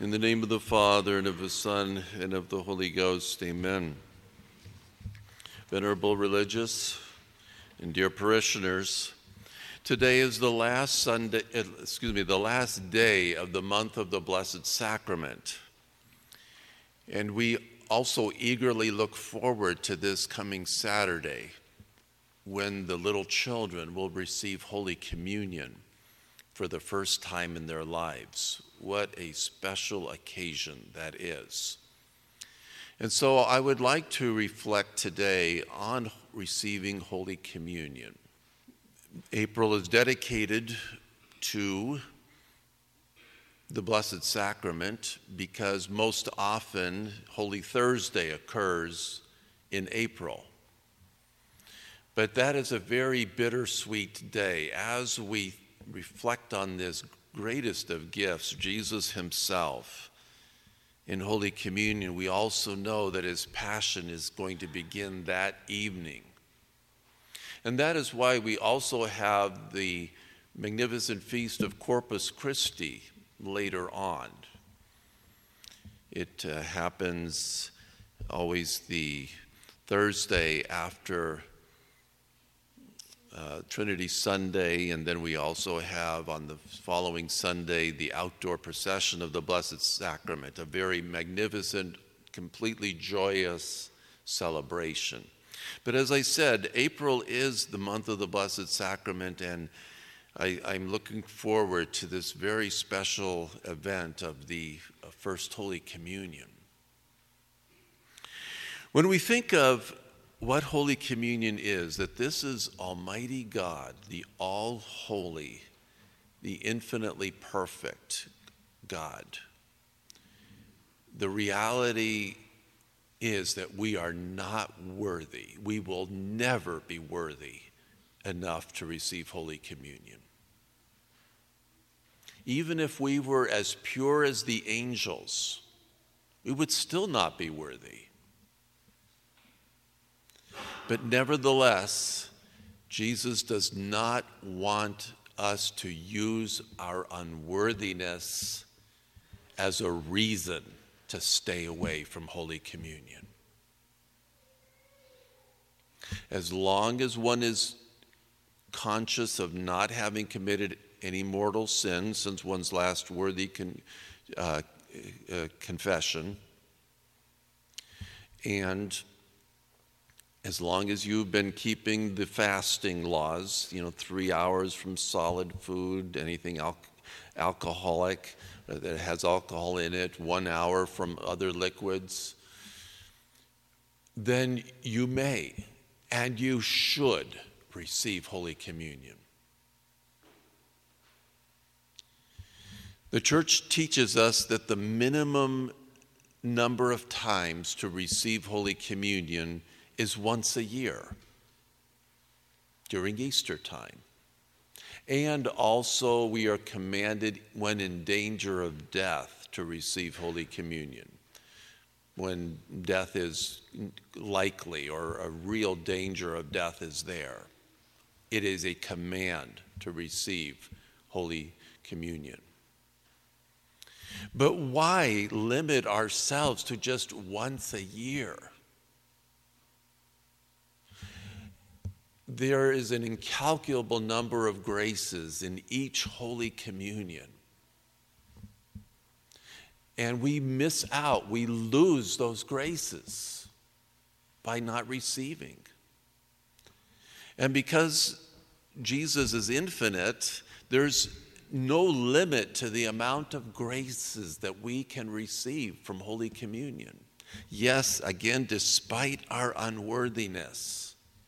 In the name of the Father, and of the Son, and of the Holy Ghost, amen. Venerable religious and dear parishioners, today is the last day of the month of the Blessed Sacrament. And we also eagerly look forward to this coming Saturday when the little children will receive Holy Communion for the first time in their lives. What a special occasion that is. And so I would like to reflect today on receiving Holy Communion. April is dedicated to the Blessed Sacrament because most often Holy Thursday occurs in April. But that is a very bittersweet day as we reflect on this greatest of gifts, Jesus himself. In Holy Communion, we also know that his passion is going to begin that evening. And that is why we also have the magnificent feast of Corpus Christi later on. It happens always the Thursday after Trinity Sunday, and then we also have on the following Sunday the outdoor procession of the Blessed Sacrament, a very magnificent, completely joyous celebration. But as I said, April is the month of the Blessed Sacrament, and I'm looking forward to this very special event of the First Holy Communion. When we think of what Holy Communion is, that this is Almighty God, the all-holy, the infinitely perfect God. The reality is that we are not worthy. We will never be worthy enough to receive Holy Communion. Even if we were as pure as the angels, we would still not be worthy. But nevertheless, Jesus does not want us to use our unworthiness as a reason to stay away from Holy Communion. As long as one is conscious of not having committed any mortal sin since one's last worthy confession, and as long as you've been keeping the fasting laws, 3 hours from solid food, anything alcoholic that has alcohol in it, 1 hour from other liquids, then you may and you should receive Holy Communion. The Church teaches us that the minimum number of times to receive Holy Communion is once a year during Easter time. And also we are commanded when in danger of death to receive Holy Communion. When death is likely or a real danger of death is there, it is a command to receive Holy Communion. But why limit ourselves to just once a year? There is an incalculable number of graces in each Holy Communion. And we miss out, we lose those graces by not receiving. And because Jesus is infinite, there's no limit to the amount of graces that we can receive from Holy Communion. Yes, again, despite our unworthiness.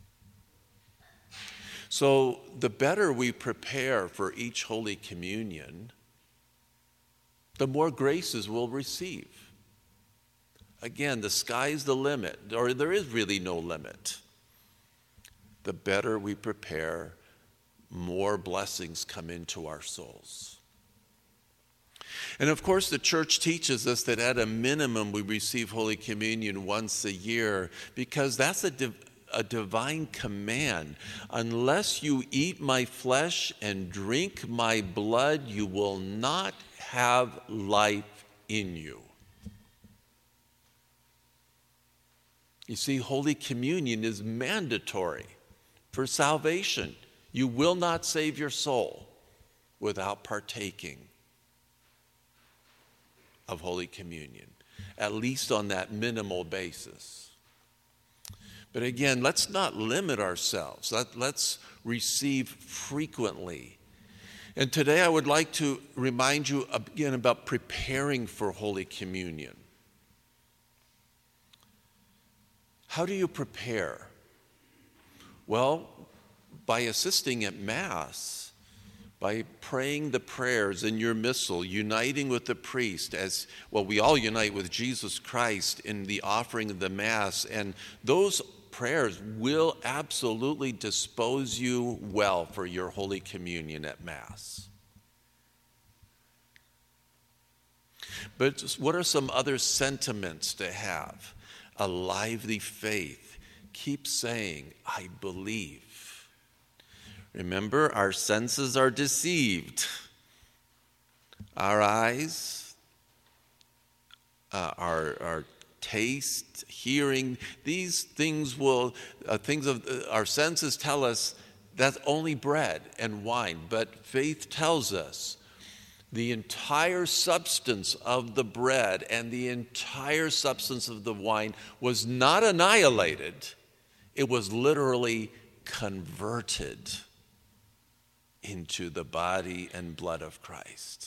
So the better we prepare for each Holy Communion, the more graces we'll receive. Again, the sky's the limit, or there is really no limit. The better we prepare, more blessings come into our souls. And of course, the Church teaches us that at a minimum we receive Holy Communion once a year because that's a divine command. Unless you eat my flesh and drink my blood, you will not have life in you. You see, Holy Communion is mandatory for salvation. You will not save your soul without partaking of Holy Communion, at least on that minimal basis. But again, let's not limit ourselves. Let's receive frequently. And today I would like to remind you again about preparing for Holy Communion. How do you prepare? Well, by assisting at Mass, by praying the prayers in your missal, uniting with the priest as, well, we all unite with Jesus Christ in the offering of the Mass, and those prayers will absolutely dispose you well for your Holy Communion at Mass. But what are some other sentiments to have? A lively faith. Keep saying, I believe. Remember, our senses are deceived. Our eyes, our taste, hearing, these things will, things of our senses tell us that's only bread and wine. But faith tells us the entire substance of the bread and the entire substance of the wine was not annihilated. It was literally converted into the body and blood of Christ.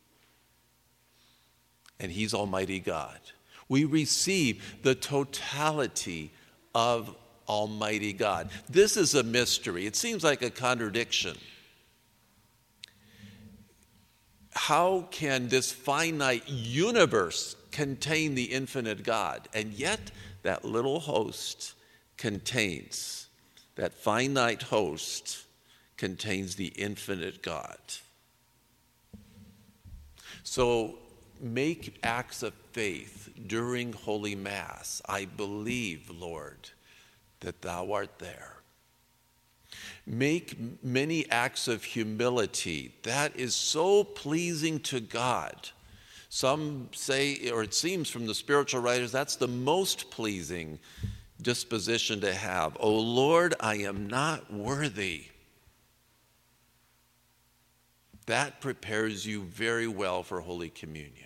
And He's Almighty God. We receive the totality of Almighty God. This is a mystery. It seems like a contradiction. How can this finite universe contain the infinite God? And yet that little host contains, that finite host contains the infinite God. So make acts of faith during Holy Mass. I believe, Lord, that Thou art there. Make many acts of humility. That is so pleasing to God. Some say, or it seems from the spiritual writers, that's the most pleasing disposition to have. O Lord, I am not worthy. That prepares you very well for Holy Communion.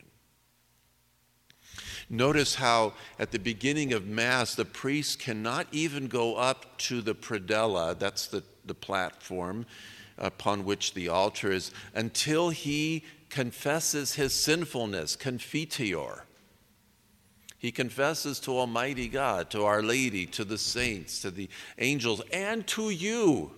Notice how at the beginning of Mass, the priest cannot even go up to the predella, that's the platform upon which the altar is, until he confesses his sinfulness, confiteor. He confesses to Almighty God, to Our Lady, to the saints, to the angels, and to you.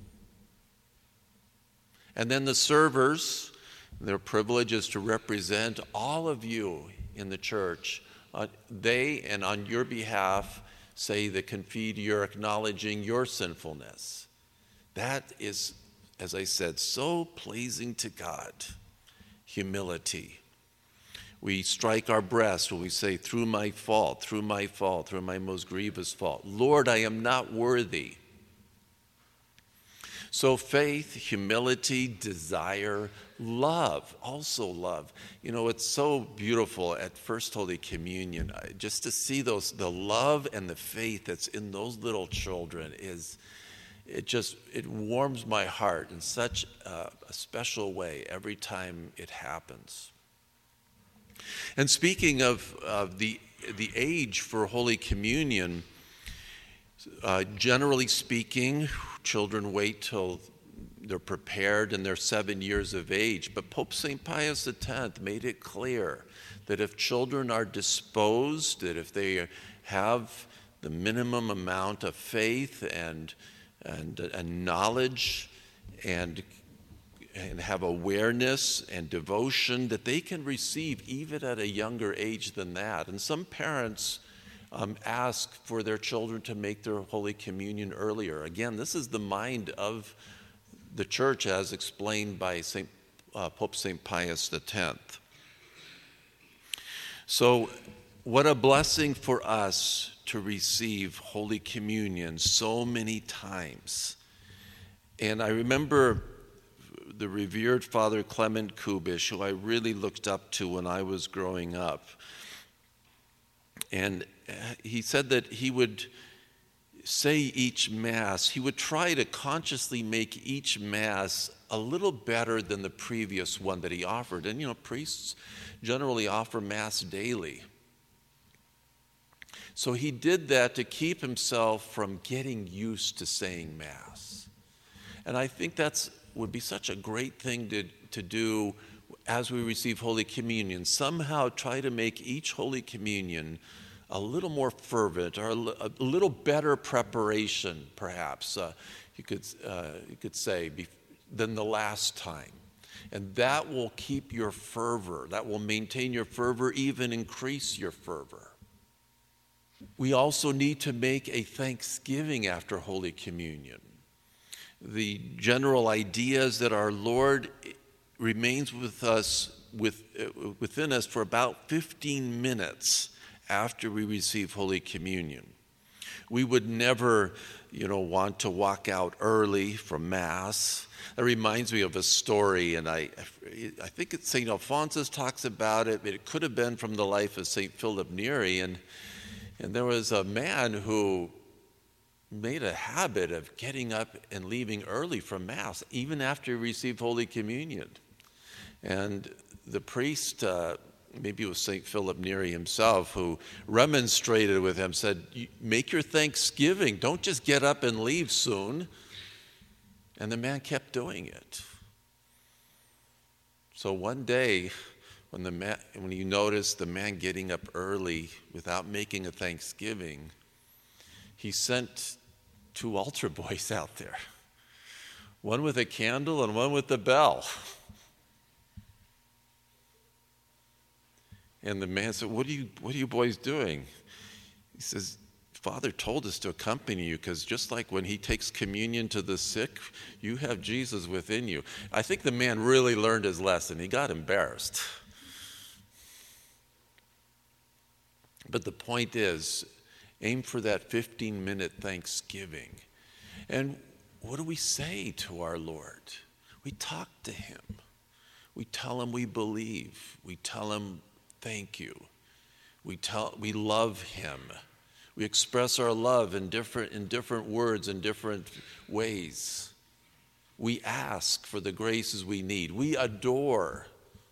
And then the servers, their privilege is to represent all of you in the church. They, and on your behalf, say the confiteor, acknowledging your sinfulness. That is, as I said, so pleasing to God. Humility. We strike our breast when we say, through my fault, through my fault, through my most grievous fault. Lord, I am not worthy. So faith, humility, desire, love, also love. You know, it's so beautiful at First Holy Communion, just to see the love and the faith that's in those little children it warms my heart in such a special way every time it happens. And speaking of the age for Holy Communion, generally speaking, children wait till they're prepared and they're 7 years of age. But Pope St. Pius X made it clear that if children are disposed, that if they have the minimum amount of faith and knowledge and have awareness and devotion, that they can receive even at a younger age than that. And some parents ask for their children to make their Holy Communion earlier. Again, this is the mind of the Church as explained by Pope St. Pius X. So what a blessing for us to receive Holy Communion so many times. And I remember the revered Father Clement Kubish, who I really looked up to when I was growing up. And he said that he would say each Mass, he would try to consciously make each Mass a little better than the previous one that he offered. And, priests generally offer Mass daily. So he did that to keep himself from getting used to saying Mass. And I think would be such a great thing to do as we receive Holy Communion. Somehow try to make each Holy Communion a little more fervent, or a little better preparation, perhaps, you could say, than the last time. And that will keep your fervor. That will maintain your fervor, even increase your fervor. We also need to make a thanksgiving after Holy Communion. The general idea is that our Lord remains with us, within us for about 15 minutes after we receive Holy Communion. We would never, want to walk out early from Mass. That reminds me of a story, and I think it's St. Alphonsus talks about it, but it could have been from the life of St. Philip Neri, and there was a man who made a habit of getting up and leaving early from Mass, even after he received Holy Communion. And the priest, maybe it was St. Philip Neri himself, who remonstrated with him, said, make your thanksgiving. Don't just get up and leave soon. And the man kept doing it. So one day, when you noticed the man getting up early without making a thanksgiving, he sent 2 altar boys out there, one with a candle and one with the bell. And the man said, what are you boys doing? He says, Father told us to accompany you, because just like when he takes communion to the sick, you have Jesus within you. I think the man really learned his lesson. He got embarrassed. But the point is, aim for that 15-minute thanksgiving. And what do we say to our Lord? We talk to him. We tell him we believe. We tell him thank you. We love him. We express our love in different words, in different ways. We ask for the graces we need. We adore.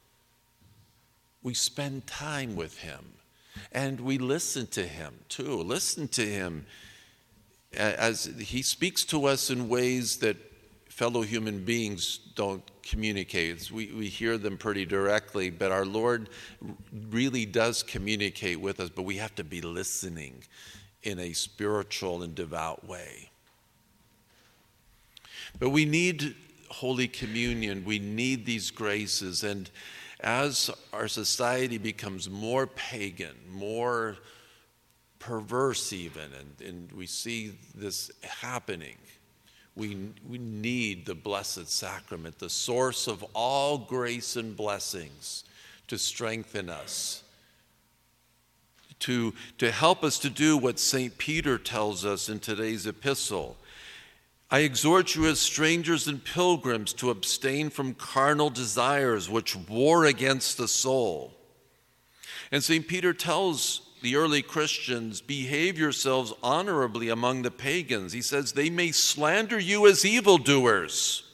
We spend time with him. And we listen to him too. Listen to him as he speaks to us in ways that fellow human beings don't communicate. We hear them pretty directly, but our Lord really does communicate with us, but we have to be listening in a spiritual and devout way. But we need Holy Communion. We need these graces. And as our society becomes more pagan, more perverse even, and we see this happening, we need the Blessed Sacrament, the source of all grace and blessings, to strengthen us, to help us to do what St. Peter tells us in today's epistle. I exhort you as strangers and pilgrims to abstain from carnal desires which war against the soul. And St. Peter tells the early Christians, behave yourselves honorably among the pagans. He says they may slander you as evildoers.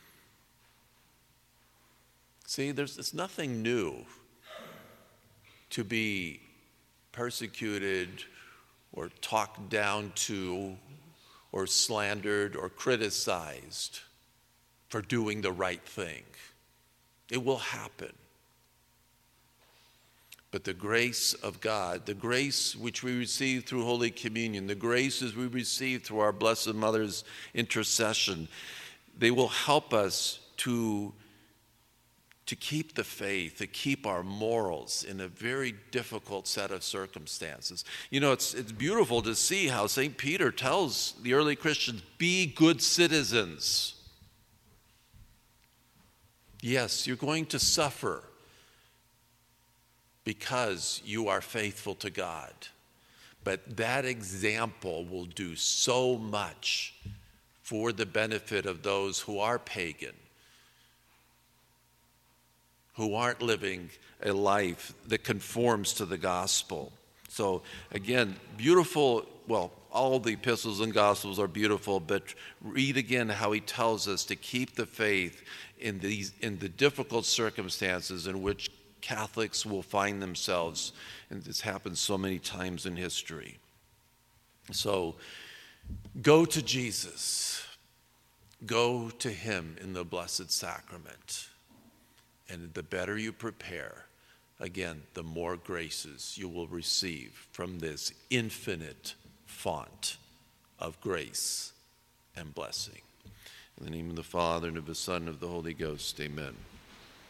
See, it's nothing new to be persecuted or talked down to or slandered or criticized for doing the right thing. It will happen. But the grace of God, the grace which we receive through Holy Communion, the graces we receive through our Blessed Mother's intercession, they will help us to keep the faith, to keep our morals in a very difficult set of circumstances. You know, it's beautiful to see how St. Peter tells the early Christians, be good citizens. Yes, you're going to suffer because you are faithful to God. But that example will do so much for the benefit of those who are pagan, who aren't living a life that conforms to the gospel. So again, beautiful, well, all the epistles and gospels are beautiful, but read again how he tells us to keep the faith in the difficult circumstances in which Catholics will find themselves, and this happens so many times in history. So go to Jesus. Go to him in the Blessed Sacrament. And the better you prepare, again, the more graces you will receive from this infinite font of grace and blessing. In the name of the Father, and of the Son, and of the Holy Ghost, amen.